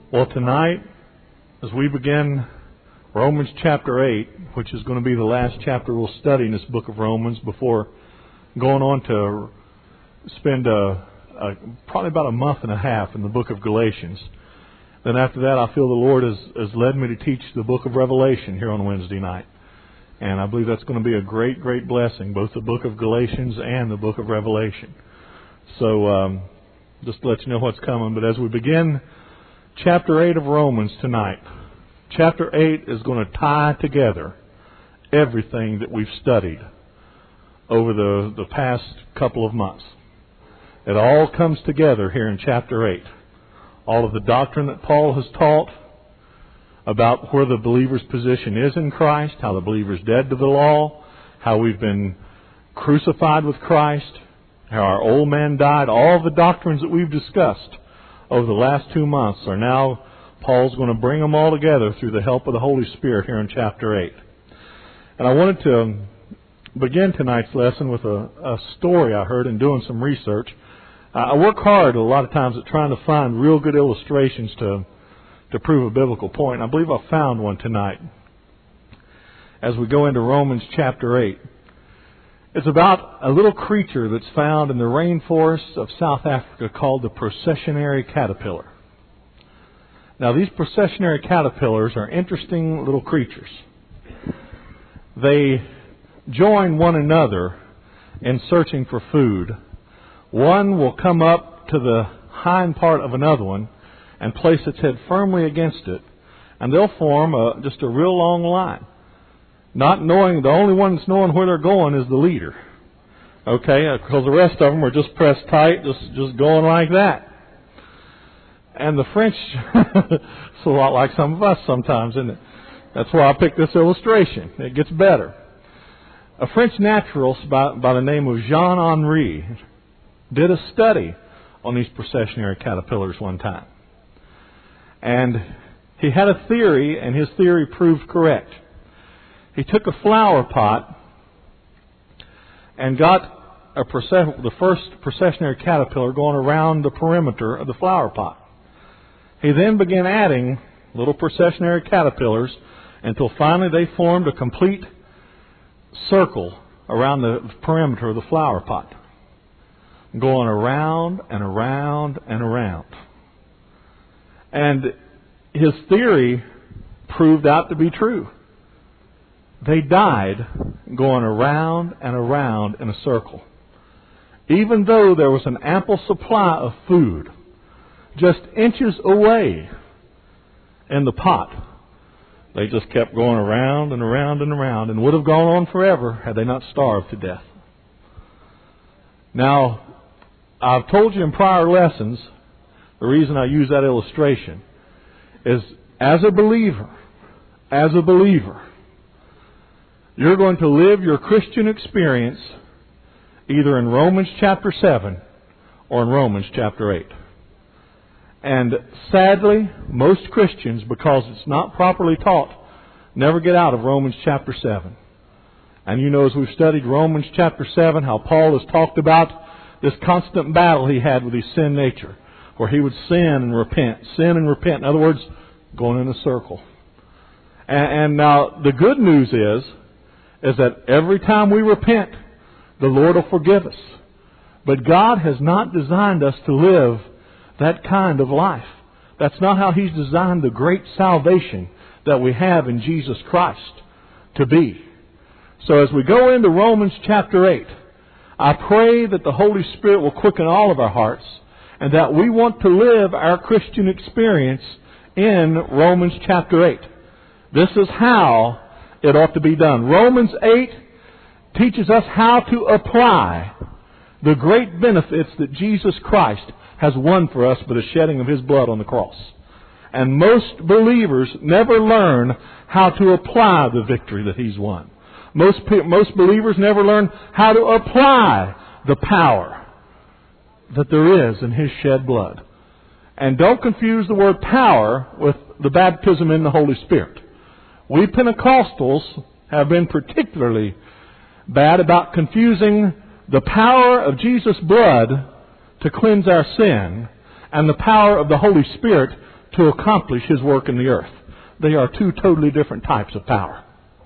Well, tonight, as we begin Romans chapter 8, which is going to be the last chapter we'll study in this book of Romans before going on to spend probably about a month and a half in the book of Galatians. Then after that, I feel the Lord has led me to teach the book of Revelation here on Wednesday night. And I believe that's going to be a great, great blessing, both the book of Galatians and the book of Revelation. So just to let you know what's coming. But as we begin chapter 8 of Romans tonight, chapter 8 is going to tie together everything that we've studied over the past couple of months. It all comes together here in chapter 8. All of the doctrine that Paul has taught about where the believer's position is in Christ, how the believer's dead to the law, how we've been crucified with Christ, how our old man died. All the doctrines that we've discussed over the last 2 months are now, Paul's going to bring them all together through the help of the Holy Spirit here in chapter 8. And I wanted to begin tonight's lesson with a story I heard in doing some research. I work hard a lot of times at trying to find real good illustrations to prove a biblical point. I believe I found one tonight as we go into Romans chapter 8. It's about a little creature that's found in the rainforests of South Africa called the processionary caterpillar. Now, these processionary caterpillars are interesting little creatures. They join one another in searching for food. One will come up to the hind part of another one and place its head firmly against it, and they'll form just a real long line. Not knowing, the only one that's knowing where they're going is the leader. Okay, because the rest of them are just pressed tight, just going like that. And the French, it's a lot like some of us sometimes, isn't it? That's why I picked this illustration. It gets better. A French naturalist by the name of Jean-Henri did a study on these processionary caterpillars one time. And he had a theory, and his theory proved correct. He took a flower pot and got the first processionary caterpillar going around the perimeter of the flower pot. He then began adding little processionary caterpillars until finally they formed a complete circle around the perimeter of the flower pot, going around and around and around. And his theory proved out to be true. They died going around and around in a circle. Even though there was an ample supply of food just inches away in the pot, they just kept going around and around and around, and would have gone on forever had they not starved to death. Now, I've told you in prior lessons, the reason I use that illustration is as a believer, you're going to live your Christian experience either in Romans chapter 7 or in Romans chapter 8. And sadly, most Christians, because it's not properly taught, never get out of Romans chapter 7. And you know, as we've studied Romans chapter 7, how Paul has talked about this constant battle he had with his sin nature, where he would sin and repent. In other words, going in a circle. And now, the good news is that every time we repent, the Lord will forgive us. But God has not designed us to live that kind of life. That's not how He's designed the great salvation that we have in Jesus Christ to be. So as we go into Romans chapter 8, I pray that the Holy Spirit will quicken all of our hearts and that we want to live our Christian experience in Romans chapter 8. This is how it ought to be done. Romans 8 teaches us how to apply the great benefits that Jesus Christ has won for us by the shedding of His blood on the cross. And most believers never learn how to apply the victory that He's won. Most believers never learn how to apply the power that there is in His shed blood. And don't confuse the word power with the baptism in the Holy Spirit. We Pentecostals have been particularly bad about confusing the power of Jesus' blood to cleanse our sin and the power of the Holy Spirit to accomplish His work in the earth. They are two totally different types of power.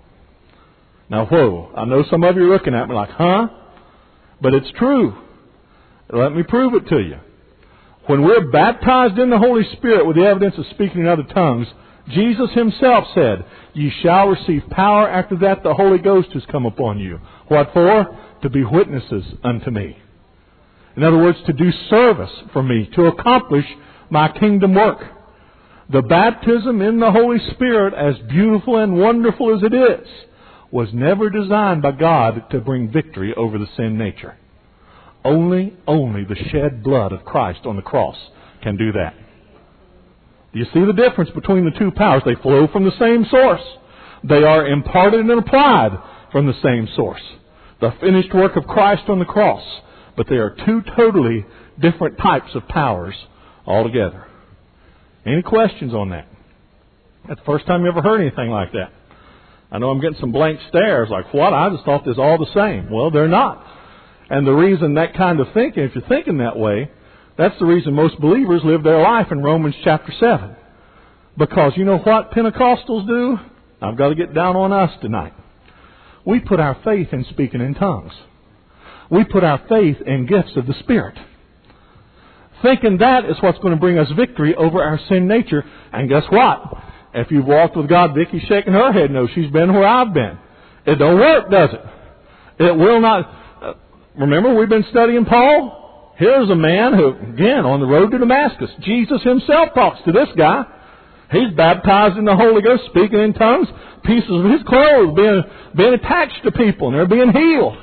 Now, whoa, I know some of you are looking at me like, huh? But it's true. Let me prove it to you. When we're baptized in the Holy Spirit with the evidence of speaking in other tongues, Jesus Himself said, "Ye shall receive power after that the Holy Ghost has come upon you." What for? To be witnesses unto me. In other words, to do service for me, to accomplish my kingdom work. The baptism in the Holy Spirit, as beautiful and wonderful as it is, was never designed by God to bring victory over the sin nature. Only the shed blood of Christ on the cross can do that. Do you see the difference between the two powers? They flow from the same source. They are imparted and applied from the same source. The finished work of Christ on the cross. But they are two totally different types of powers altogether. Any questions on that? That's the first time you ever heard anything like that. I know I'm getting some blank stares like, what? I just thought they're all the same. Well, they're not. And the reason that kind of thinking, if you're thinking that way, that's the reason most believers live their life in Romans chapter 7. Because you know what Pentecostals do? I've got to get down on us tonight. We put our faith in speaking in tongues. We put our faith in gifts of the Spirit. Thinking that is what's going to bring us victory over our sin nature. And guess what? If you've walked with God, Vicky's shaking her head no. She's been where I've been. It don't work, does it? It will not. Remember, we've been studying Paul? Here's a man who, again, on the road to Damascus, Jesus Himself talks to this guy. He's baptized in the Holy Ghost, speaking in tongues, pieces of his clothes being attached to people, and they're being healed.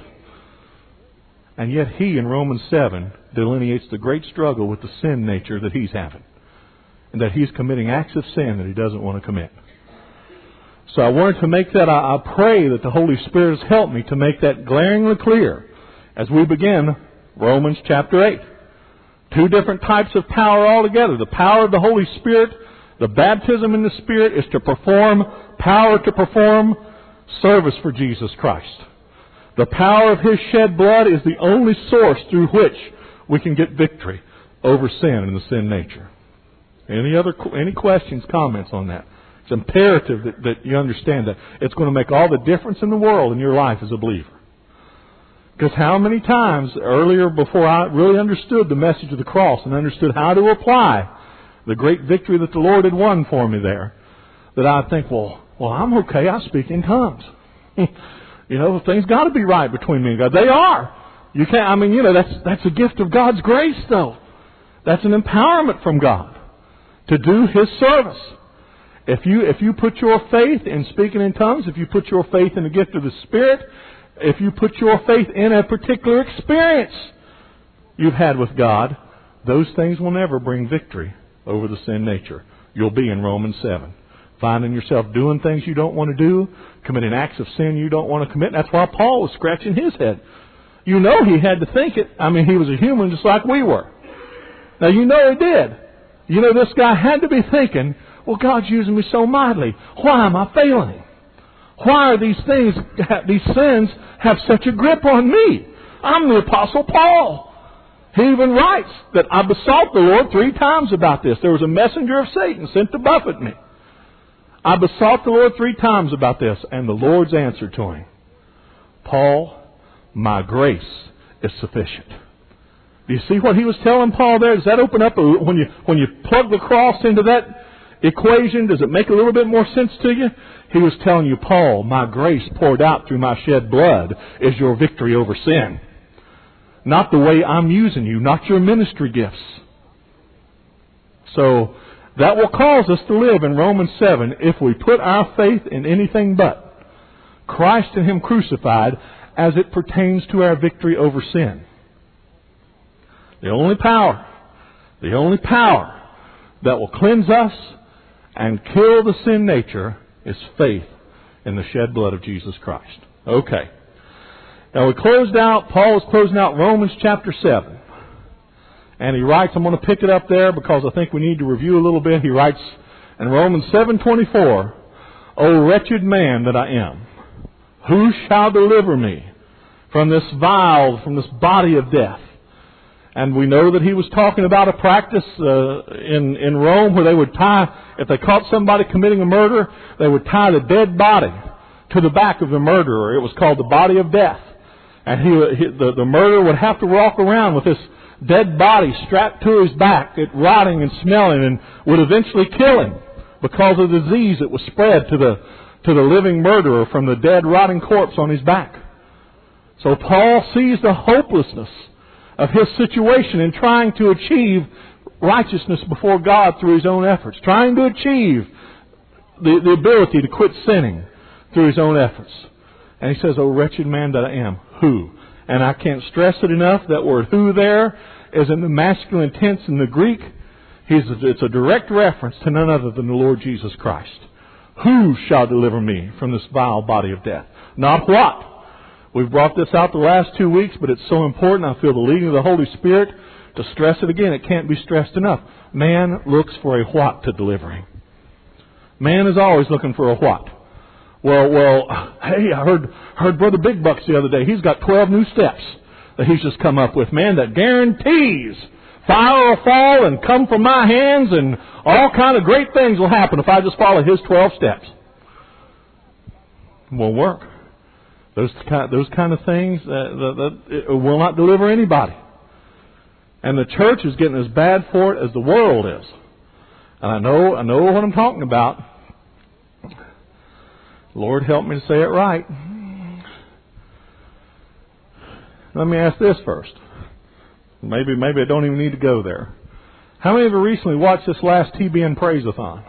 And yet he, in Romans 7, delineates the great struggle with the sin nature that he's having. And that he's committing acts of sin that he doesn't want to commit. So I wanted to make that, I pray that the Holy Spirit has helped me to make that glaringly clear as we begin Romans chapter 8. Two different types of power altogether. The power of the Holy Spirit, the baptism in the Spirit, is to perform service for Jesus Christ. The power of His shed blood is the only source through which we can get victory over sin and the sin nature. Any questions, comments on that? It's imperative that you understand that. It's going to make all the difference in the world in your life as a believer. Because how many times earlier, before I really understood the message of the cross and understood how to apply the great victory that the Lord had won for me there, that I think, well, I'm okay. I speak in tongues. Things got to be right between me and God. They are. You can't. That's a gift of God's grace, though. That's an empowerment from God to do His service. If you put your faith in speaking in tongues, if you put your faith in the gift of the Spirit, if you put your faith in a particular experience you've had with God, those things will never bring victory over the sin nature. You'll be in Romans 7. Finding yourself doing things you don't want to do, committing acts of sin you don't want to commit. That's why Paul was scratching his head. He had to think it. He was a human just like we were. Now, he did. This guy had to be thinking, well, God's using me so mightily. Why am I failing? Why are these sins have such a grip on me? I'm the Apostle Paul. He even writes that I besought the Lord 3 times about this. There was a messenger of Satan sent to buffet me. I besought the Lord 3 times about this, and the Lord's answer to him, Paul, my grace is sufficient. Do you see what he was telling Paul there? Does that open up, when you plug the cross into that equation, does it make a little bit more sense to you? He was telling you, Paul, my grace poured out through my shed blood is your victory over sin. Not the way I'm using you, not your ministry gifts. So that will cause us to live in Romans 7 if we put our faith in anything but Christ and Him crucified as it pertains to our victory over sin. The only power that will cleanse us and kill the sin nature is faith in the shed blood of Jesus Christ. Okay. Now Paul is closing out Romans chapter 7. And he writes, I'm going to pick it up there because I think we need to review a little bit. He writes in Romans 7:24, O wretched man that I am, who shall deliver me from this body of death? And we know that he was talking about a practice in Rome where they would tie, if they caught somebody committing a murder, they would tie the dead body to the back of the murderer. It was called the body of death. And the murderer would have to walk around with this dead body strapped to his back, it rotting and smelling, and would eventually kill him because of the disease that was spread to the living murderer from the dead, rotting corpse on his back. So Paul sees the hopelessness of his situation in trying to achieve righteousness before God through his own efforts, trying to achieve the ability to quit sinning through his own efforts. And he says, "O wretched man that I am, who?" And I can't stress it enough, that word "who" there is in the masculine tense in the Greek. It's a direct reference to none other than the Lord Jesus Christ. Who shall deliver me from this vile body of death? Not what. We've brought this out the last 2 weeks, but it's so important. I feel the leading of the Holy Spirit to stress it again. It can't be stressed enough. Man looks for a what to deliver him. Man is always looking for a what. Well, hey, I heard Brother Big Bucks the other day. He's got 12 new steps that he's just come up with, man, that guarantees fire will fall and come from my hands and all kind of great things will happen if I just follow his 12 steps. It won't work. Those kind of things that will not deliver anybody. And the church is getting as bad for it as the world is. And I know what I'm talking about. Lord, help me to say it right. Let me ask this first. Maybe I don't even need to go there. How many of you recently watched this last TBN Praise-a-thon?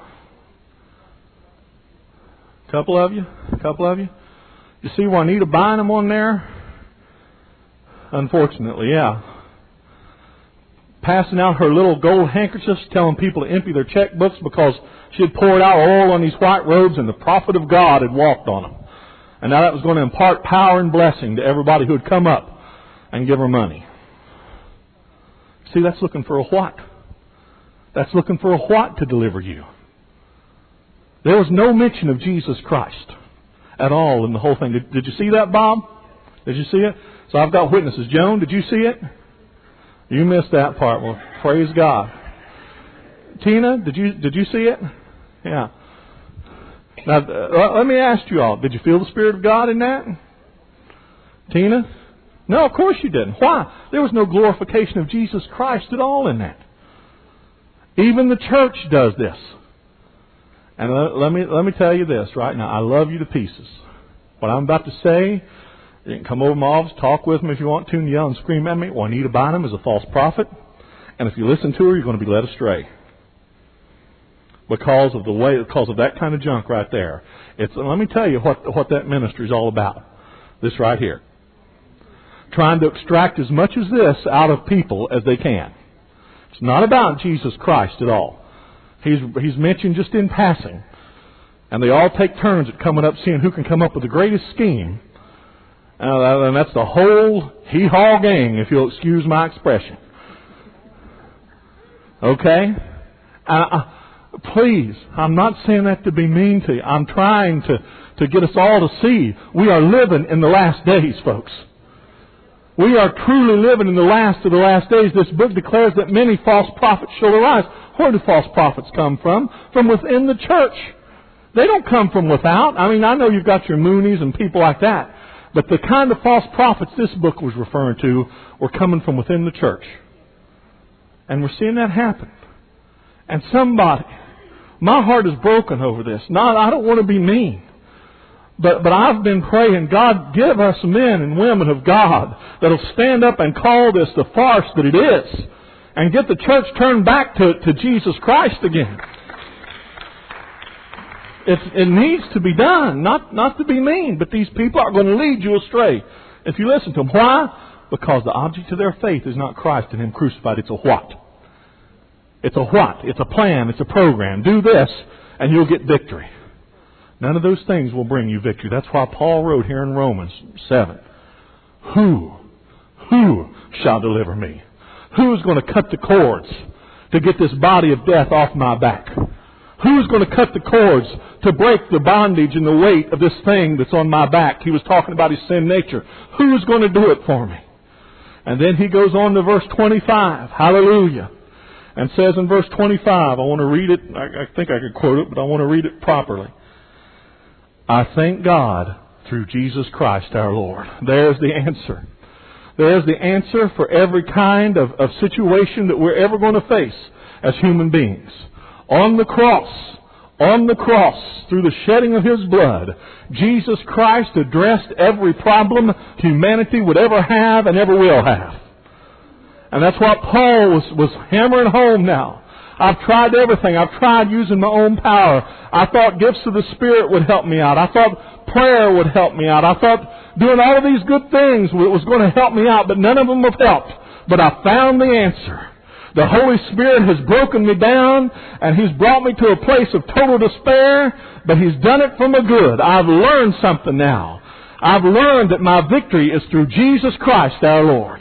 A couple of you? You see Juanita Bynum on there? Unfortunately, yeah. Passing out her little gold handkerchiefs, telling people to empty their checkbooks because she had poured out oil on these white robes and the prophet of God had walked on them. And now that was going to impart power and blessing to everybody who would come up and give her money. See, that's looking for a what. That's looking for a what to deliver you. There was no mention of Jesus Christ at all in the whole thing. Did you see that, Bob? Did you see it? So I've got witnesses. Joan, did you see it? You missed that part. Well, praise God. Tina, did you see it? Yeah. Now, let me ask you all. Did you feel the Spirit of God in that? Tina? No, of course you didn't. Why? There was no glorification of Jesus Christ at all in that. Even the church does this. And let me tell you this right now. I love you to pieces. What I'm about to say, you can come over to my office, talk with me if you want to, and yell and scream at me. Juanita Bynum is a false prophet. And if you listen to her, you're going to be led astray. Because of that kind of junk right there. Let me tell you what that ministry is all about. This right here. Trying to extract as much as this out of people as they can. It's not about Jesus Christ at all. He's mentioned just in passing. And they all take turns at coming up, seeing who can come up with the greatest scheme. And that's the whole hee-haw gang, if you'll excuse my expression. Okay? Please, I'm not saying that to be mean to you. I'm trying to get us all to see we are living in the last days, folks. We are truly living in the last of the last days. This book declares that many false prophets shall arise. Where do false prophets come from? From within the church. They don't come from without. I mean, I know you've got your Moonies and people like that. But the kind of false prophets this book was referring to were coming from within the church. And we're seeing that happen. And somebody, my heart is broken over this. I don't want to be mean. But I've been praying, God, give us men and women of God that'll stand up and call this the farce that it is. And get the church turned back to Jesus Christ again. It needs to be done, not to be mean, but these people are going to lead you astray if you listen to them. Why? Because the object of their faith is not Christ and Him crucified. It's a what? It's a what? It's a plan. It's a program. Do this and you'll get victory. None of those things will bring you victory. That's why Paul wrote here in Romans 7. Who shall deliver me? Who's going to cut the cords to get this body of death off my back? Who's going to cut the cords to break the bondage and the weight of this thing that's on my back? He was talking about his sin nature. Who's going to do it for me? And then he goes on to verse 25. Hallelujah. And says in verse 25, I want to read it. I think I could quote it, but I want to read it properly. I thank God through Jesus Christ our Lord. There's the answer. There's the answer for every kind of situation that we're ever going to face as human beings. On the cross, through the shedding of His blood, Jesus Christ addressed every problem humanity would ever have and ever will have. And that's what Paul was hammering home now. I've tried everything. I've tried using my own power. I thought gifts of the Spirit would help me out. I thought prayer would help me out. I thought doing all of these good things was going to help me out, but none of them have helped. But I found the answer. The Holy Spirit has broken me down, and He's brought me to a place of total despair, but He's done it for my good. I've learned something now. I've learned that my victory is through Jesus Christ our Lord.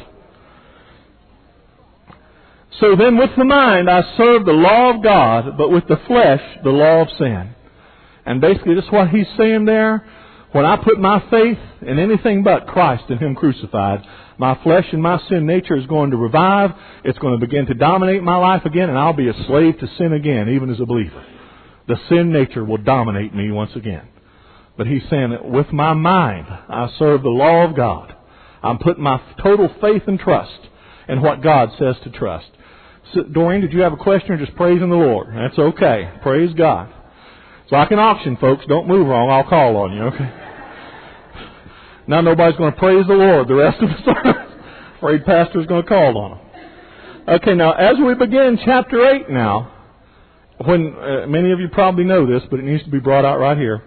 So then with the mind I serve the law of God, but with the flesh the law of sin. And basically that's what he's saying there. When I put my faith in anything but Christ and Him crucified, my flesh and my sin nature is going to revive. It's going to begin to dominate my life again, and I'll be a slave to sin again, even as a believer. The sin nature will dominate me once again. But he's saying that with my mind I serve the law of God. I'm putting my total faith and trust in what God says to trust. So, Doreen, did you have a question or just praising the Lord? That's okay. Praise God. It's like an auction, folks. Don't move wrong. I'll call on you, okay? Now nobody's going to praise the Lord the rest of the service. Afraid pastor's going to call on them. Okay, now as we begin chapter 8 now, when many of you probably know this, but it needs to be brought out right here.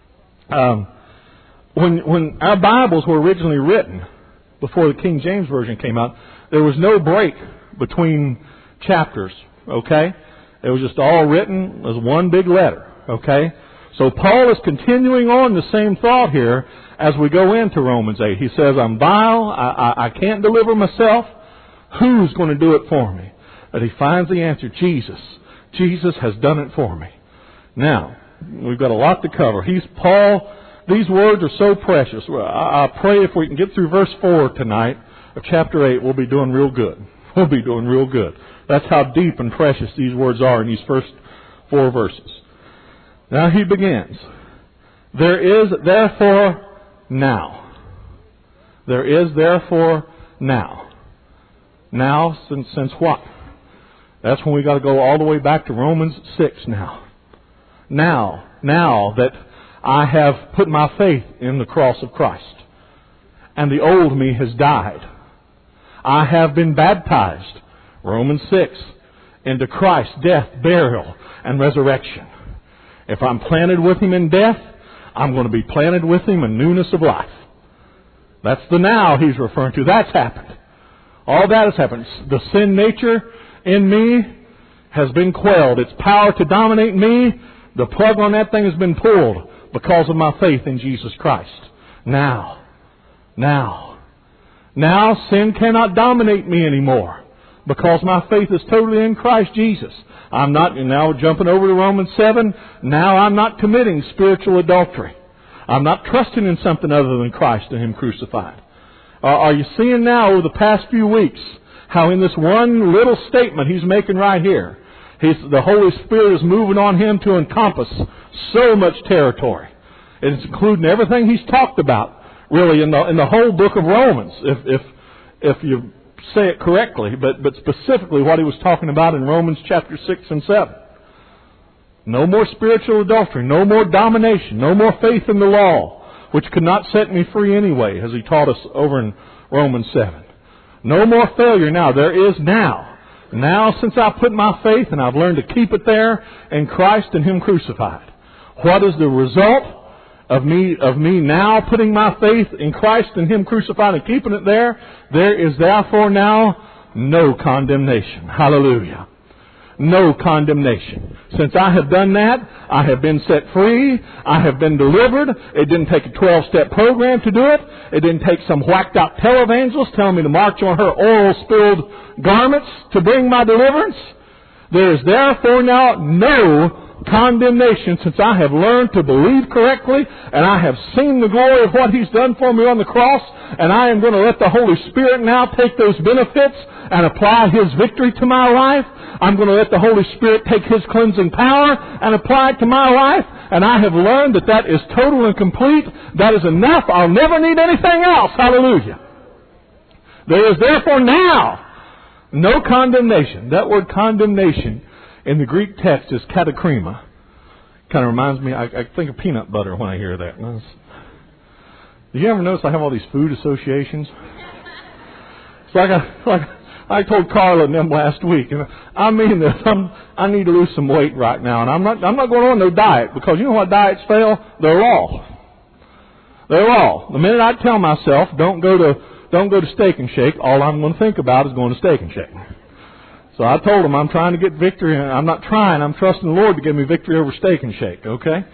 When our Bibles were originally written, before the King James Version came out, there was no break between chapters, okay? It was just all written as one big letter, okay? So Paul is continuing on the same thought here as we go into Romans 8. He says, I'm vile, I can't deliver myself. Who's going to do it for me? But he finds the answer, Jesus. Jesus has done it for me. Now, we've got a lot to cover. Paul, these words are so precious. I pray if we can get through verse 4 tonight of chapter 8, we'll be doing real good. We'll be doing real good. That's how deep and precious these words are in these first 4 verses. Now he begins. There is therefore now. There is therefore now. Now, since what? That's when we got to go all the way back to Romans 6 now. Now that I have put my faith in the cross of Christ, and the old me has died. I have been baptized, Romans 6, into Christ's death, burial, and resurrection. If I'm planted with Him in death, I'm going to be planted with Him in newness of life. That's the now he's referring to. That's happened. All that has happened. The sin nature in me has been quelled. Its power to dominate me, the plug on that thing has been pulled because of my faith in Jesus Christ. Now sin cannot dominate me anymore because my faith is totally in Christ Jesus. I'm not, now jumping over to Romans 7, now I'm not committing spiritual adultery. I'm not trusting in something other than Christ and Him crucified. Are you seeing now over the past few weeks how in this one little statement he's making right here, the Holy Spirit is moving on him to encompass so much territory. It's including everything he's talked about, really, in the whole book of Romans, if you say it correctly, but specifically what he was talking about in Romans chapter 6 and 7. No more spiritual adultery, no more domination, no more faith in the law, which could not set me free anyway, as he taught us over in Romans 7. No more failure now. There is now. Now, since I put my faith and I've learned to keep it there in Christ and Him crucified. What is the result of me now putting my faith in Christ and Him crucified and keeping it there? There is therefore now no condemnation. Hallelujah. No condemnation. Since I have done that, I have been set free. I have been delivered. It didn't take a 12-step program to do it. It didn't take some whacked-out televangelist telling me to march on her oil-spilled garments to bring my deliverance. There is therefore now no condemnation, since I have learned to believe correctly, and I have seen the glory of what He's done for me on the cross, and I am going to let the Holy Spirit now take those benefits and apply His victory to my life. I'm going to let the Holy Spirit take His cleansing power and apply it to my life, and I have learned that that is total and complete. That is enough. I'll never need anything else. Hallelujah. There is therefore now no condemnation. That word condemnation in the Greek text is katakrima. Kind of reminds me, I think of peanut butter when I hear that. Do you ever notice I have all these food associations? It's like I told Carla and them last week. And I mean this. I need to lose some weight right now, and I'm not going on no diet, because you know what diets fail? They're raw. They're raw. The minute I tell myself don't go to Steak and Shake, all I'm going to think about is going to Steak and Shake. So I told them I'm trying to get victory, and I'm not trying. I'm trusting the Lord to give me victory over Steak and Shake. Okay.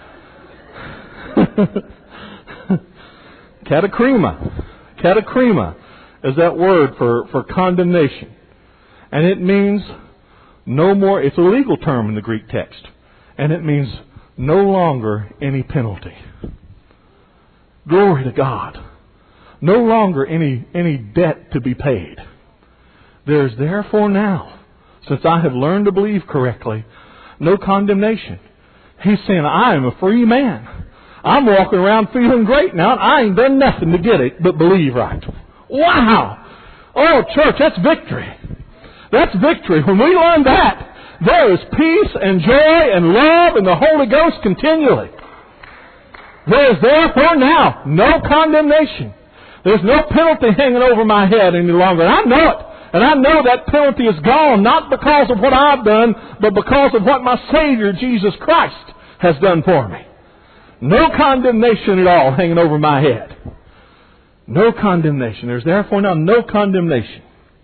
Katakrima. Katakrima is that word for condemnation. And it means no more. It's a legal term in the Greek text. And it means no longer any penalty. Glory to God. No longer any debt to be paid. There is therefore now, since I have learned to believe correctly, no condemnation. He's saying, I am a free man. I'm walking around feeling great now, and I ain't done nothing to get it but believe right. Wow! Oh, church, that's victory. That's victory. When we learn that, there is peace and joy and love in the Holy Ghost continually. There is therefore now no condemnation. There's no penalty hanging over my head any longer. And I know it. And I know that penalty is gone, not because of what I've done, but because of what my Savior, Jesus Christ, has done for me. No condemnation at all hanging over my head. No condemnation. There's therefore now no condemnation.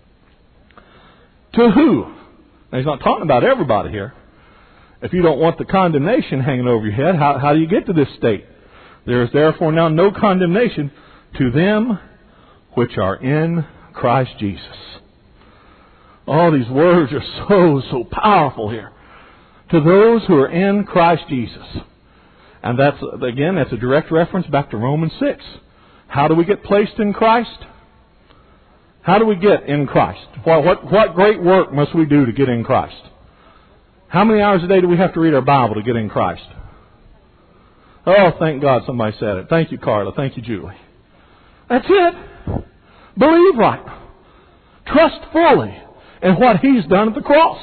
To who? Now, he's not talking about everybody here. If you don't want the condemnation hanging over your head, how do you get to this state? There is therefore now no condemnation to them which are in Christ Jesus. Oh, these words are so powerful here. To those who are in Christ Jesus. And that's a direct reference back to Romans 6. How do we get placed in Christ? How do we get in Christ? What great work must we do to get in Christ? How many hours a day do we have to read our Bible to get in Christ? Oh, thank God somebody said it. Thank you, Carla. Thank you, Julie. That's it. Believe right. Trust fully in what He's done at the cross.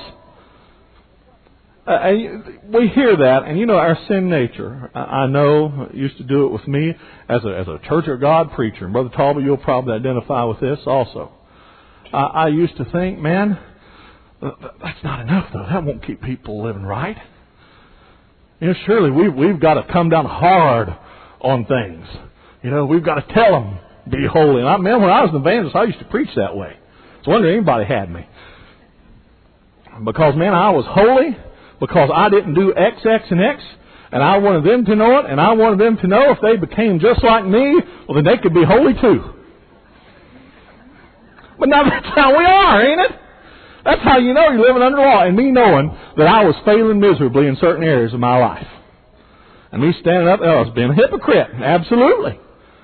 We hear that, and you know our sin nature. I know, used to do it with me as a Church of God preacher. And Brother Talbot, you'll probably identify with this also. I used to think, man, that's not enough though. That won't keep people living right. You know, surely we've got to come down hard on things. You know, we've got to tell them, be holy. And when I was an evangelist, I used to preach that way. It's wonder anybody had me. Because, man, I was holy because I didn't do X, X, and X. And I wanted them to know it. And I wanted them to know if they became just like me, well, then they could be holy too. But now that's how we are, ain't it? That's how you know you're living under law. And me knowing that I was failing miserably in certain areas of my life. And me standing up, I was being a hypocrite. Absolutely.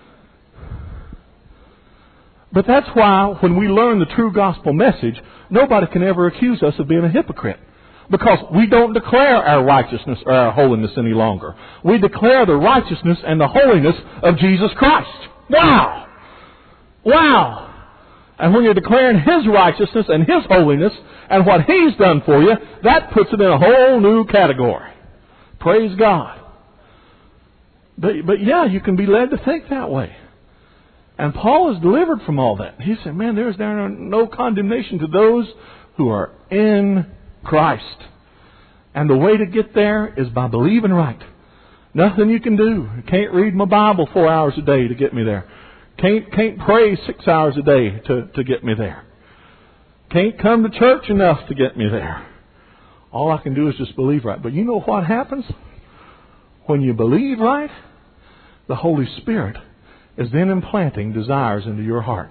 But that's why when we learn the true gospel message, nobody can ever accuse us of being a hypocrite. Because we don't declare our righteousness or our holiness any longer. We declare the righteousness and the holiness of Jesus Christ. Wow! Wow! And when you're declaring His righteousness and His holiness and what He's done for you, that puts it in a whole new category. Praise God. But yeah, you can be led to think that way. And Paul is delivered from all that. He said, man, there is no condemnation to those who are in Christ. And the way to get there is by believing right. Nothing you can do. You can't read my Bible 4 hours a day to get me there. Can't pray 6 hours a day to get me there. Can't come to church enough to get me there. All I can do is just believe right. But you know what happens? When you believe right, the Holy Spirit is then implanting desires into your heart.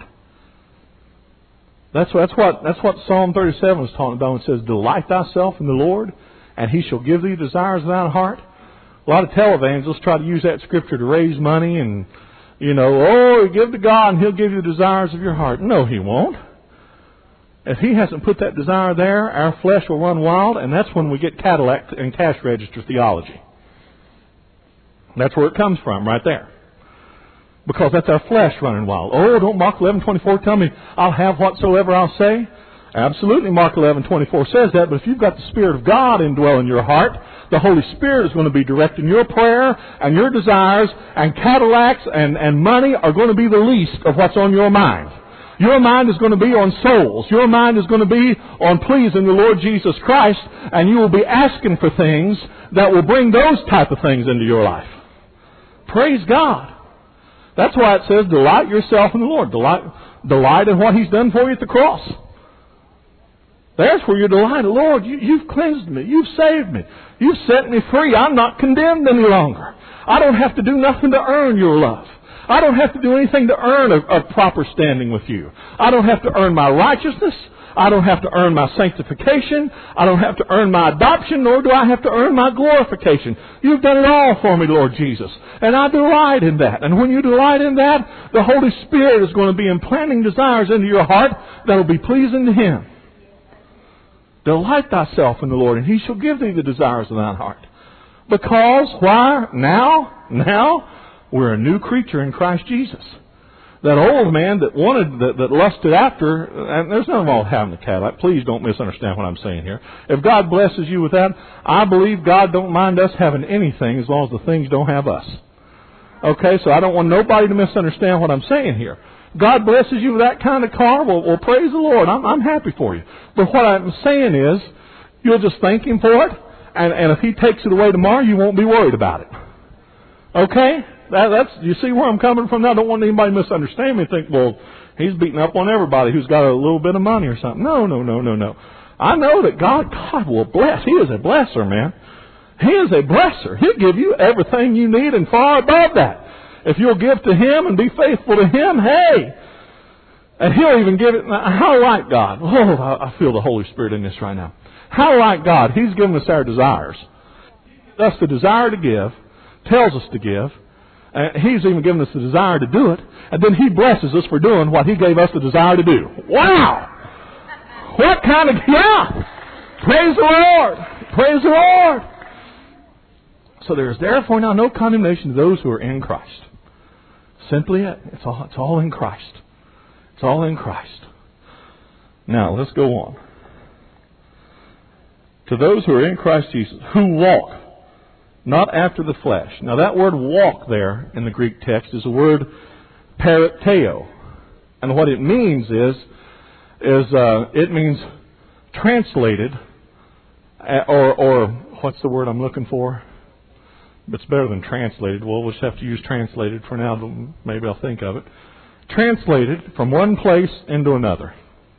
That's what Psalm 37 is talking about when it says, delight thyself in the Lord, and He shall give thee the desires of thine heart. A lot of televangelists try to use that scripture to raise money and, you give to God and He'll give you the desires of your heart. No, He won't. If He hasn't put that desire there, our flesh will run wild, and that's when we get Cadillac and cash register theology. That's where it comes from, right there. Because that's our flesh running wild. Oh, don't Mark 11:24 tell me I'll have whatsoever I'll say? Absolutely, Mark 11:24 says that, but if you've got the Spirit of God indwelling your heart, the Holy Spirit is going to be directing your prayer and your desires, and Cadillacs and money are going to be the least of what's on your mind. Your mind is going to be on souls. Your mind is going to be on pleasing the Lord Jesus Christ, and you will be asking for things that will bring those type of things into your life. Praise God. That's why it says, delight yourself in the Lord. Delight in what He's done for you at the cross. There's where you delight. Lord, you've cleansed me. You've saved me. You've set me free. I'm not condemned any longer. I don't have to do nothing to earn your love. I don't have to do anything to earn a proper standing with you. I don't have to earn my righteousness. I don't have to earn my sanctification. I don't have to earn my adoption, nor do I have to earn my glorification. You've done it all for me, Lord Jesus. And I delight in that. And when you delight in that, the Holy Spirit is going to be implanting desires into your heart that will be pleasing to Him. Delight thyself in the Lord, and He shall give thee the desires of thine heart. Because, why? Now, we're a new creature in Christ Jesus. That old man that lusted after, and there's nothing wrong with having a Cadillac. Please don't misunderstand what I'm saying here. If God blesses you with that, I believe God don't mind us having anything as long as the things don't have us. Okay, so I don't want nobody to misunderstand what I'm saying here. God blesses you with that kind of car, well praise the Lord. I'm happy for you. But what I'm saying is, you'll just thank Him for it, and if He takes it away tomorrow, you won't be worried about it. Okay? You see where I'm coming from now? I don't want anybody to misunderstand me and think, well, he's beating up on everybody who's got a little bit of money or something. No. I know that God will bless. He is a blesser, man. He is a blesser. He'll give you everything you need and far above that. If you'll give to Him and be faithful to Him, hey. And He'll even give it. How like God? Oh, I feel the Holy Spirit in this right now. How like God? He's given us our desires. That's the desire to give. Tells us to give. He's even given us the desire to do it. And then He blesses us for doing what He gave us the desire to do. Wow! What kind of... Yeah! Praise the Lord! Praise the Lord! So there is therefore now no condemnation to those who are in Christ. Simply it. It's all in Christ. It's all in Christ. Now, let's go on. To those who are in Christ Jesus, who walk not after the flesh. Now that word walk there in the Greek text is the word parateo. And what it means is it means translated, or what's the word I'm looking for? It's better than translated. Well, we'll just have to use translated for now. Maybe I'll think of it. Translated from one place into another.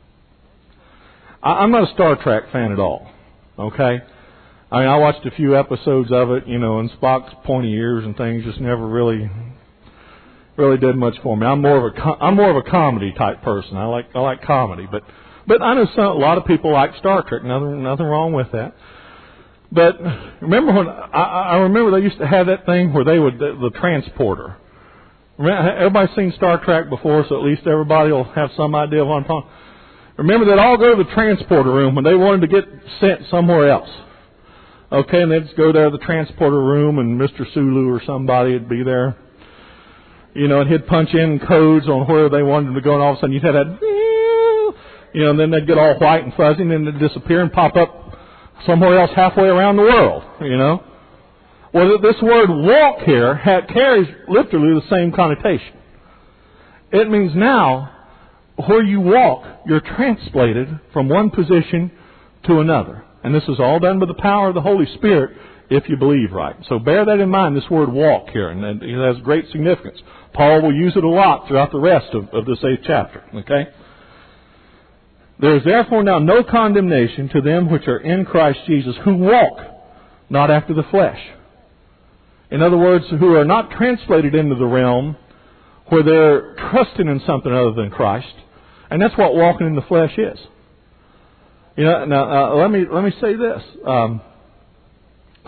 I'm not a Star Trek fan at all. Okay? I mean, I watched a few episodes of it, and Spock's pointy ears and things just never really did much for me. I'm more of a comedy type person. I like comedy, but I know a lot of people like Star Trek. Nothing wrong with that. But remember when I remember they used to have that thing where they would the transporter. Everybody's seen Star Trek before, so at least everybody will have some idea of what I'm talking. Remember, they'd all go to the transporter room when they wanted to get sent somewhere else. Okay, and they'd just go there to the transporter room, and Mr. Sulu or somebody would be there. And he'd punch in codes on where they wanted them to go, and all of a sudden you'd have that, and then they'd get all white and fuzzy, and then they'd disappear and pop up somewhere else halfway around the world, Well, this word walk here carries literally the same connotation. It means now, where you walk, you're translated from one position to another. And this is all done by the power of the Holy Spirit if you believe right. So bear that in mind, this word walk here, and it has great significance. Paul will use it a lot throughout the rest of this 8th chapter. Okay? There is therefore now no condemnation to them which are in Christ Jesus, who walk not after the flesh. In other words, who are not translated into the realm where they're trusting in something other than Christ. And that's what walking in the flesh is. Now let me say this.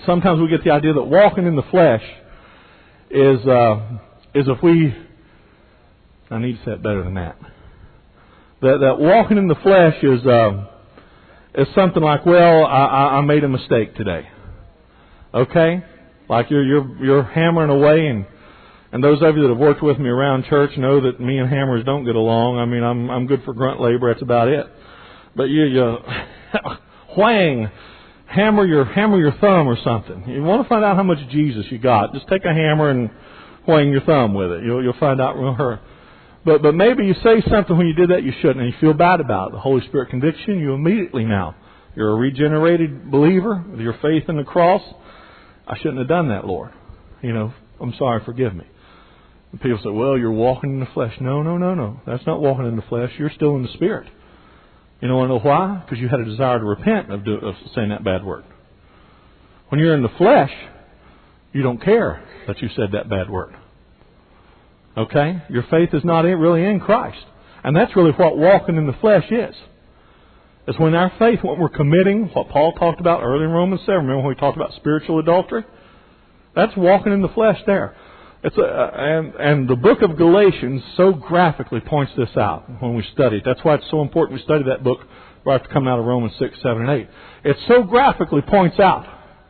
sometimes we get the idea that walking in the flesh is if we... I need to say it better than that. That walking in the flesh is something like, well, I made a mistake today. Okay? Like you're hammering away, and those of you that have worked with me around church know that me and hammers don't get along. I mean, I'm good for grunt labor, that's about it. But you whang, hammer your thumb or something. You want to find out how much Jesus you got, just take a hammer and whang your thumb with it. You'll find out real hurt. But maybe you say something when you did that you shouldn't, and you feel bad about it. The Holy Spirit convicts you, and you immediately now, you're a regenerated believer with your faith in the cross. I shouldn't have done that, Lord. I'm sorry, forgive me. And people say, well, you're walking in the flesh. No. That's not walking in the flesh. You're still in the Spirit. You know, want to know why? Because you had a desire to repent of saying that bad word. When you're in the flesh, you don't care that you said that bad word. Okay? Your faith is not really in Christ. And that's really what walking in the flesh is. It's when our faith, what we're committing, what Paul talked about earlier in Romans 7. Remember when we talked about spiritual adultery? That's walking in the flesh there. And the book of Galatians so graphically points this out when we study it. That's why it's so important we study that book right after coming out of Romans 6, 7, and 8. It so graphically points out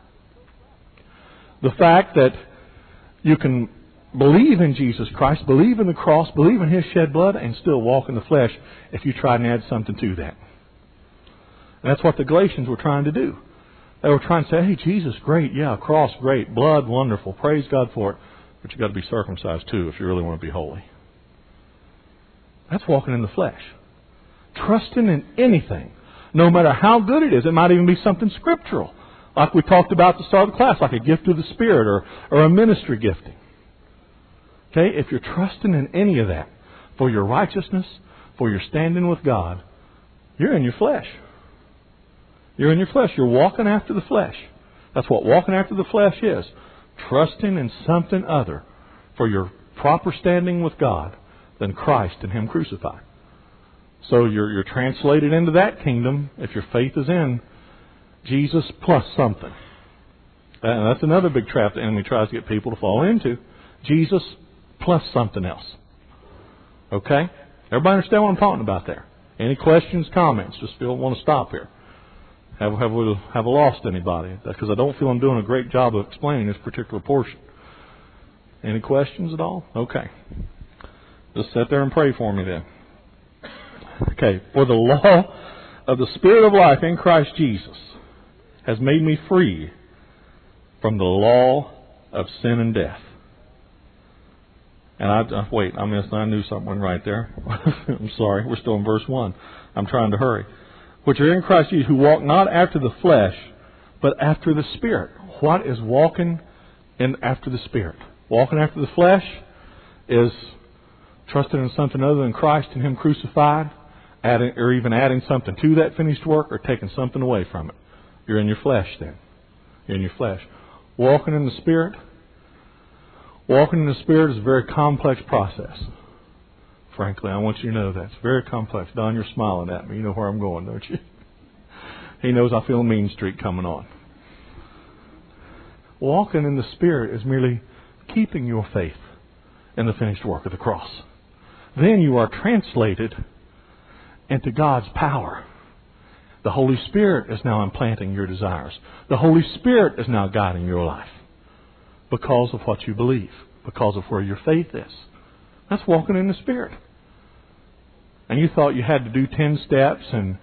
the fact that you can believe in Jesus Christ, believe in the cross, believe in His shed blood, and still walk in the flesh if you try and add something to that. And that's what the Galatians were trying to do. They were trying to say, hey, Jesus, great, yeah, cross, great, blood, wonderful, praise God for it. But you've got to be circumcised too if you really want to be holy. That's walking in the flesh. Trusting in anything, no matter how good it is. It might even be something scriptural, like we talked about at the start of the class, like a gift of the Spirit or a ministry gifting. Okay, if you're trusting in any of that for your righteousness, for your standing with God, you're in your flesh. You're in your flesh. You're walking after the flesh. That's what walking after the flesh is. Trusting in something other for your proper standing with God than Christ and Him crucified. So you're translated into that kingdom if your faith is in Jesus plus something. And that's another big trap the enemy tries to get people to fall into. Jesus plus something else. Okay? Everybody understand what I'm talking about there? Any questions, comments? Just want to stop here. Have I lost anybody? Because I don't feel I'm doing a great job of explaining this particular portion. Any questions at all? Okay. Just sit there and pray for me then. Okay. For the law of the Spirit of life in Christ Jesus has made me free from the law of sin and death. And I knew something right there. I'm sorry. We're still in verse 1. I'm trying to hurry. Which are in Christ Jesus, who walk not after the flesh, but after the Spirit. What is walking in after the Spirit? Walking after the flesh is trusting in something other than Christ and Him crucified, or even adding something to that finished work, or taking something away from it. You're in your flesh then. You're in your flesh. Walking in the Spirit. Walking in the Spirit is a very complex process. Frankly, I want you to know that. It's very complex. Don, you're smiling at me. You know where I'm going, don't you? He knows I feel a mean streak coming on. Walking in the Spirit is merely keeping your faith in the finished work of the cross. Then you are translated into God's power. The Holy Spirit is now implanting your desires. The Holy Spirit is now guiding your life because of what you believe, because of where your faith is. That's walking in the Spirit. And you thought you had to do 10 steps and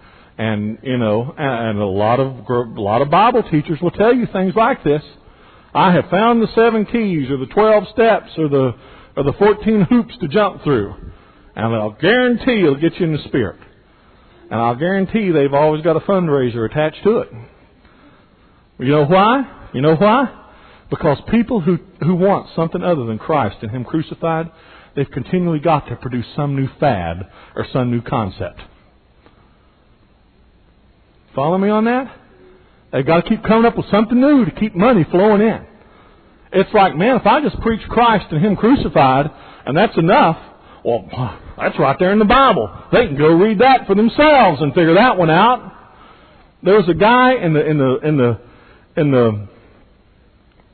a lot of Bible teachers will tell you things like this. I have found the 7 keys or the 12 steps or the 14 hoops to jump through. And I'll guarantee it'll get you in the Spirit. And I'll guarantee they've always got a fundraiser attached to it. You know why? You know why? Because people who want something other than Christ and Him crucified, they've continually got to produce some new fad or some new concept. Follow me on that? They've got to keep coming up with something new to keep money flowing in. It's like, man, if I just preach Christ and Him crucified, and that's enough, well, that's right there in the Bible. They can go read that for themselves and figure that one out. There was a guy in the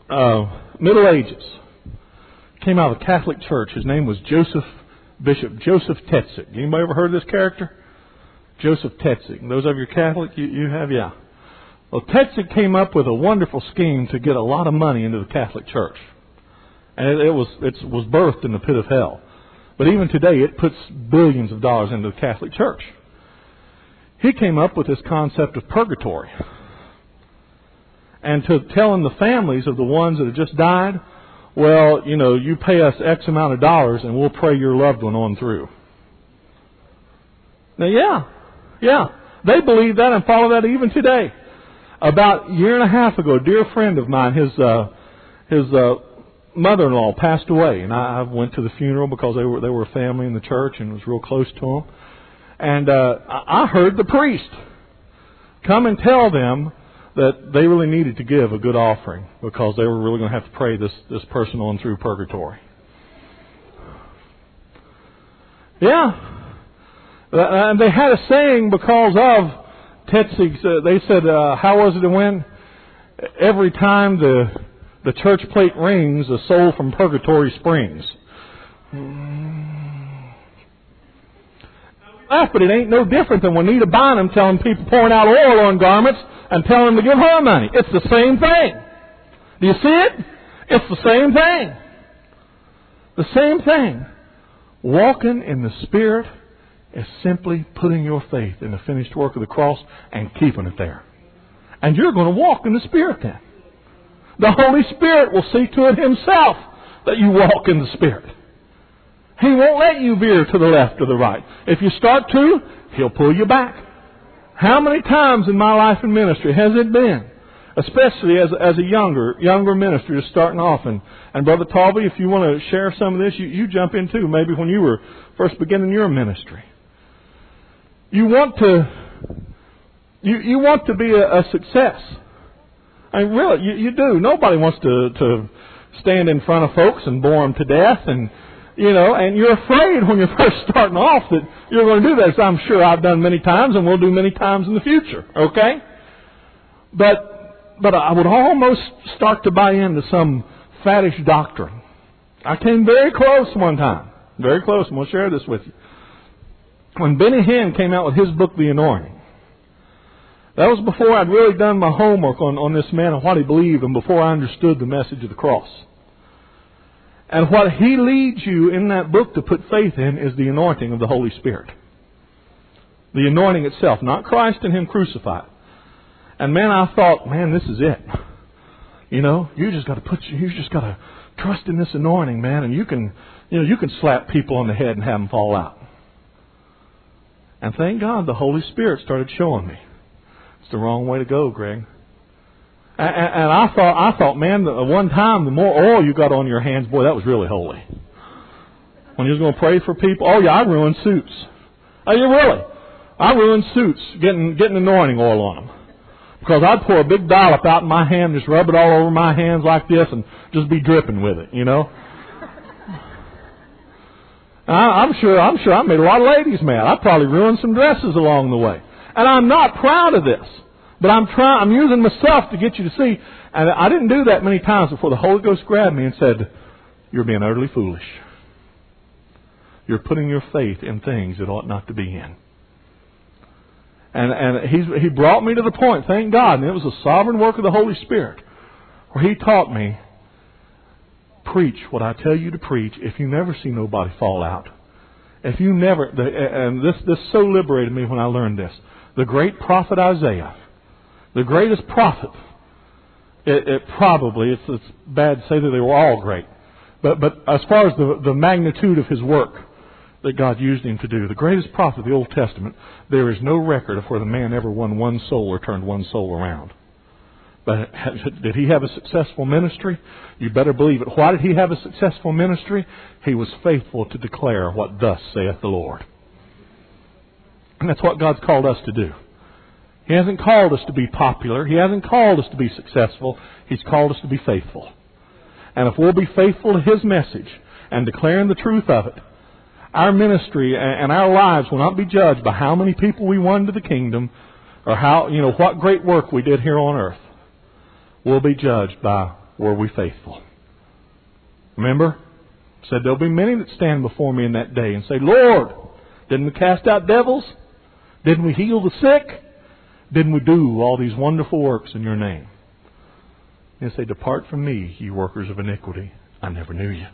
Middle Ages. Came out of the Catholic Church. His name was Bishop Joseph Tetzik. Anybody ever heard of this character? Joseph Tetzik. Those of you Catholic, you have, yeah. Well, Tetzik came up with a wonderful scheme to get a lot of money into the Catholic Church. And it was birthed in the pit of hell. But even today, it puts billions of dollars into the Catholic Church. He came up with this concept of purgatory. And to telling the families of the ones that have just died, well, you know, you pay us X amount of dollars and we'll pray your loved one on through. Now, yeah, they believe that and follow that even today. About a year and a half ago, a dear friend of mine, his mother-in-law passed away, and I went to the funeral because they were a family in the church and was real close to them. And I heard the priest come and tell them that they really needed to give a good offering because they were really going to have to pray this person on through purgatory. Yeah. And they had a saying because of Tetzig's, they said, how was it when? Every time the church plate rings, a soul from purgatory springs. But it ain't no different than Juanita Bynum telling people, pouring out oil on garments and telling them to give her money. It's the same thing. Do you see it? It's the same thing. The same thing. Walking in the Spirit is simply putting your faith in the finished work of the cross and keeping it there. And you're going to walk in the Spirit then. The Holy Spirit will see to it Himself that you walk in the Spirit. He won't let you veer to the left or the right. If you start to, He'll pull you back. How many times in my life in ministry has it been? Especially as a younger ministry just starting off. And Brother Talby, if you want to share some of this, you jump in too. Maybe when you were first beginning your ministry. You want to be a success. I mean, really, you do. Nobody wants to stand in front of folks and bore them to death, and and you're afraid when you're first starting off that you're going to do that. As I'm sure I've done many times, and will do many times in the future. Okay, but I would almost start to buy into some faddish doctrine. I came very close one time, very close. And we'll share this with you. When Benny Hinn came out with his book, The Anointing, that was before I'd really done my homework on this man and what he believed, and before I understood the message of the cross. And what he leads you in that book to put faith in is the anointing of the Holy Spirit. The anointing itself, not Christ and Him crucified. And man, I thought, man, this is it. You just got to trust in this anointing, man, and you can slap people on the head and have them fall out. And thank God the Holy Spirit started showing me. It's the wrong way to go, Greg. And I thought, man, one time, the more oil you got on your hands, boy, that was really holy. When you was going to pray for people, oh yeah, I ruined suits. Oh, you really? I ruined suits getting anointing oil on them. Because I'd pour a big dollop out in my hand, just rub it all over my hands like this, and just be dripping with it, I'm sure I made a lot of ladies mad. I probably ruined some dresses along the way. And I'm not proud of this. But I'm using myself to get you to see. And I didn't do that many times before the Holy Ghost grabbed me and said, you're being utterly foolish. You're putting your faith in things that ought not to be in. And he brought me to the point, thank God, and it was a sovereign work of the Holy Spirit, where He taught me, preach what I tell you to preach if you never see nobody fall out. If you never, and this so liberated me when I learned this. The great prophet Isaiah, the greatest prophet, it's bad to say that they were all great, but as far as the magnitude of his work that God used him to do, the greatest prophet of the Old Testament, there is no record of where the man ever won one soul or turned one soul around. But did he have a successful ministry? You better believe it. Why did he have a successful ministry? He was faithful to declare what thus saith the Lord. And that's what God's called us to do. He hasn't called us to be popular. He hasn't called us to be successful. He's called us to be faithful. And if we'll be faithful to His message and declaring the truth of it, our ministry and our lives will not be judged by how many people we won to the kingdom or what great work we did here on earth. We'll be judged by were we faithful? Remember? It said, there'll be many that stand before me in that day and say, Lord, didn't we cast out devils? Didn't we heal the sick? Didn't we do all these wonderful works in your name? And say, depart from me, you workers of iniquity. I never knew you.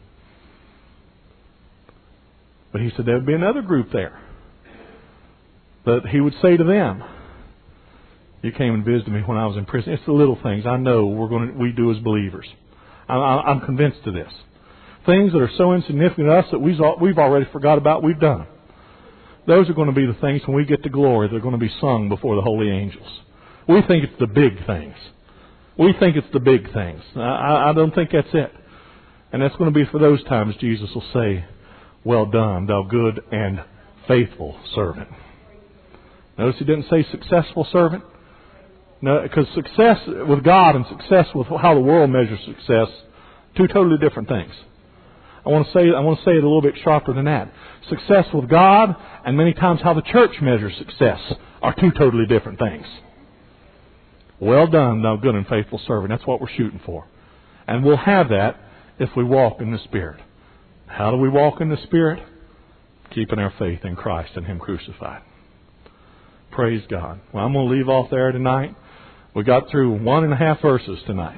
But he said there would be another group there. That he would say to them, you came and visited me when I was in prison. It's the little things I know we do as believers. I'm convinced of this. Things that are so insignificant to us that we've already forgot about, we've done them. Those are going to be the things when we get to glory, they're going to be sung before the holy angels. We think it's the big things. We think it's the big things. I don't think that's it. And that's going to be for those times Jesus will say, well done, thou good and faithful servant. Notice he didn't say successful servant. No, because success with God and success with how the world measures success, two totally different things. I want to say it a little bit sharper than that. Success with God and many times how the church measures success are two totally different things. Well done, thou good and faithful servant. That's what we're shooting for. And we'll have that if we walk in the Spirit. How do we walk in the Spirit? Keeping our faith in Christ and Him crucified. Praise God. Well, I'm going to leave off there tonight. We got through 1.5 verses tonight.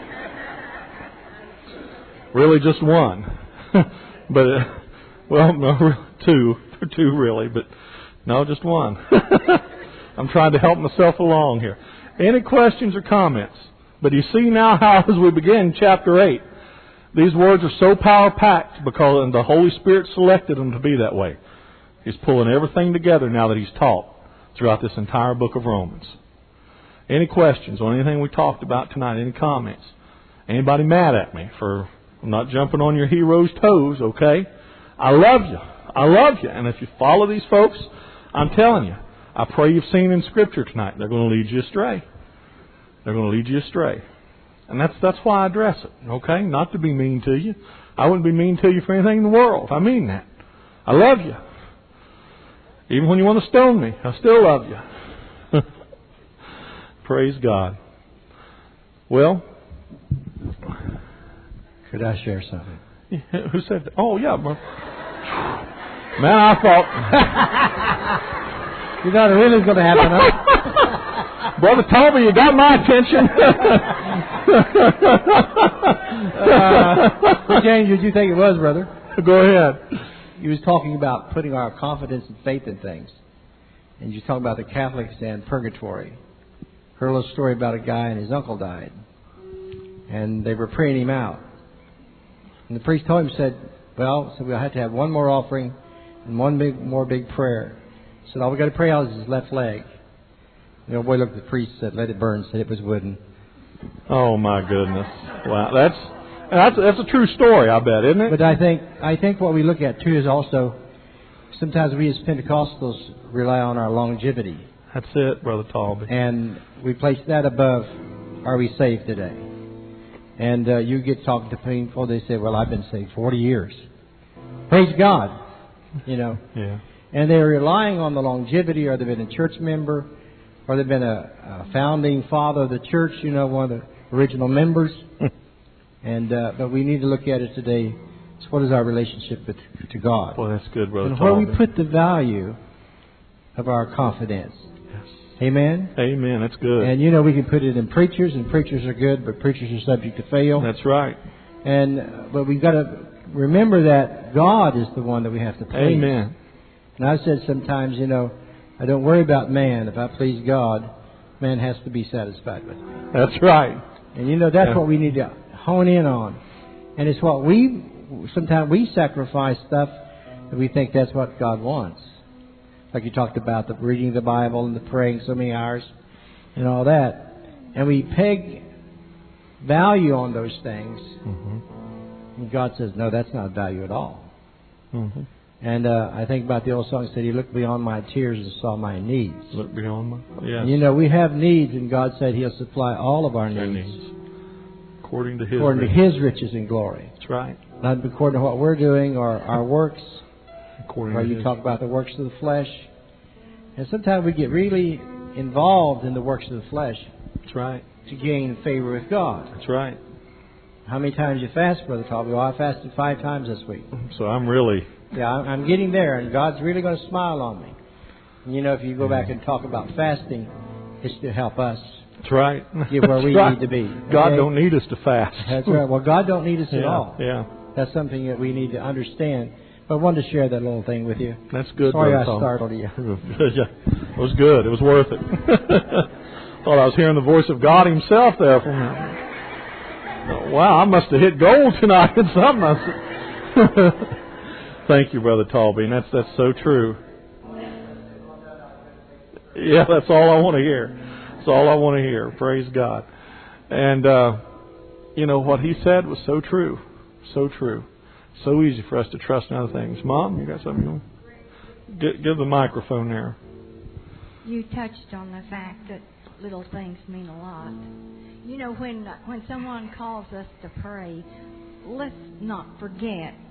Really just one. But, well, no, two really, but no, just one. I'm trying to help myself along here. Any questions or comments? But you see now how as we begin chapter 8, these words are so power-packed because the Holy Spirit selected them to be that way. He's pulling everything together now that He's taught throughout this entire book of Romans. Any questions on anything we talked about tonight? Any comments? Anybody mad at me for not jumping on your hero's toes, okay? I love you. I love you. And if you follow these folks, I'm telling you, I pray you've seen in Scripture tonight, they're going to lead you astray. They're going to lead you astray. And that's why I address it, okay? Not to be mean to you. I wouldn't be mean to you for anything in the world. I mean that. I love you. Even when you want to stone me, I still love you. Praise God. Well, could I share something? Who said that? Oh, yeah. Man, I thought... You thought it really was going to happen, huh? Brother Toby, you got my attention. James, what did you think it was, brother? Go ahead. He was talking about putting our confidence and faith in things. And you talk about the Catholics and purgatory. Heard a little story about a guy and his uncle died. And they were praying him out. And the priest told him, said, we'll have to have one more offering and one more big prayer. Said, all we got to pray out is his left leg. The old boy looked at the priest, said, let it burn, said it was wooden. Oh my goodness. Wow. That's a true story, I bet, isn't it? But I think what we look at too is also sometimes we as Pentecostals rely on our longevity. That's it, Brother Talby. And we place that above, are we saved today? And you get talking to people, they say, well, I've been saved 40 years. Praise God. You know. Yeah. And they're relying on the longevity, or they've been a church member, or they've been a founding father of the church, you know, one of the original members. And but we need to look at it today. So what is our relationship to God? Well, that's good, Brother And Talby. where we put the value of our confidence. Yes. Amen? Amen. That's good. And you know, we can put it in preachers, and preachers are good, but preachers are subject to fail. That's right. But we've got to remember that God is the one that we have to please. Amen. And I've said sometimes, you know, I don't worry about man. If I please God, man has to be satisfied with me. That's right. And you know, that's what we need to hone in on. And it's what sometimes we sacrifice stuff that we think that's what God wants. Like you talked about the reading the Bible and the praying so many hours and all that. And we peg value on those things. Mm-hmm. And God says, no, that's not value at all. Mm-hmm. And I think about the old song that said, He looked beyond my tears and saw my needs. Look beyond my... Yes. You know, we have needs, and God said He'll supply all of our needs. According to His riches and glory. That's right. Not according to what we're doing or our works. According or to you His... talk about the works of the flesh. And sometimes we get really involved in the works of the flesh. That's right. To gain favor with God. That's right. How many times you fast, Brother Talby? Well, I fasted 5 times this week. So I'm really... Yeah, I'm getting there, and God's really going to smile on me. And you know, if you go back and talk about fasting, it's to help us That's right. get where we need to be. God Okay? don't need us to fast. That's right. Well, God don't need us at all. Yeah. That's something that we need to understand. But I wanted to share that little thing with you. That's good. Sorry I Tom. startled you. Yeah, it was good. It was worth it. Thought I was hearing the voice of God Himself there. Wow, I must have hit gold tonight in something. Thank you, Brother Talby. That's so true. Yeah, that's all I want to hear. That's all I want to hear. Praise God. And you know what he said was so true. So true. So easy for us to trust in other things. Mom, you got something you want? Give the microphone there. You touched on the fact that little things mean a lot. You know, when someone calls us to pray, let's not forget